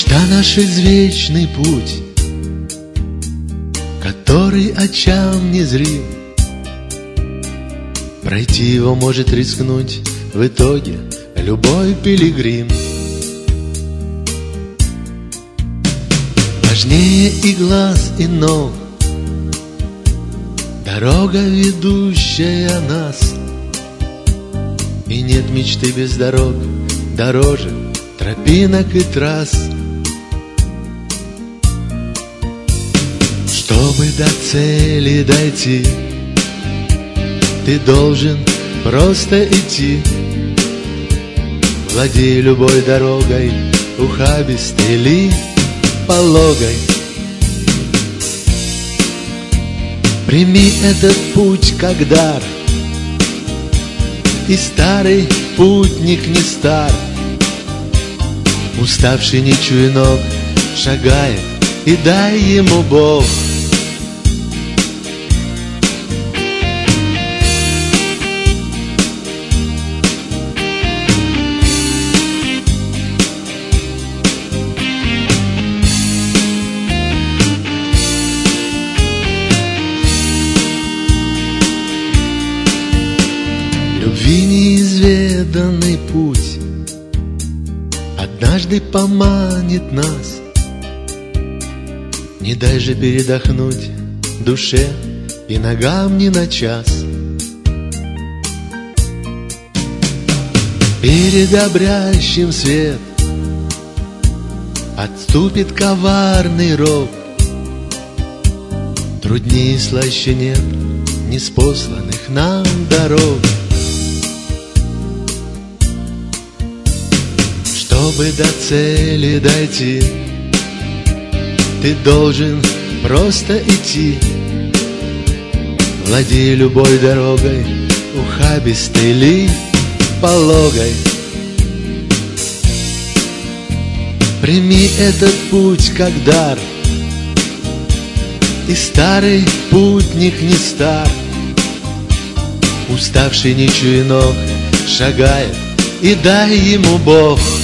Мечта наш извечный путь, который очам не зрим. Пройти его может рискнуть в итоге любой пилигрим. Важнее и глаз, и ног дорога, ведущая нас. И нет мечты без дорог, дорожек, тропинок и трасс. Чтобы до цели дойти, ты должен просто идти. Владей любой дорогой, ухабистой ли, пологой. Прими этот путь как дар, и старый путник не стар. Уставший не чуя ног шагает, и дай ему Бог. Любви неизведанный путь однажды поманит нас. Не дай же передохнуть душе и ногам ни на час. Перед обрящим свет отступит коварный рок. Труднее и слаще нет неспосланных нам дорог. Чтобы до цели дойти, ты должен просто идти. Владей любой дорогой, ухабистой ли, пологой. Прими этот путь как дар, и старый путник не стар. Уставший не чуя ног шагает, и дай ему Бог.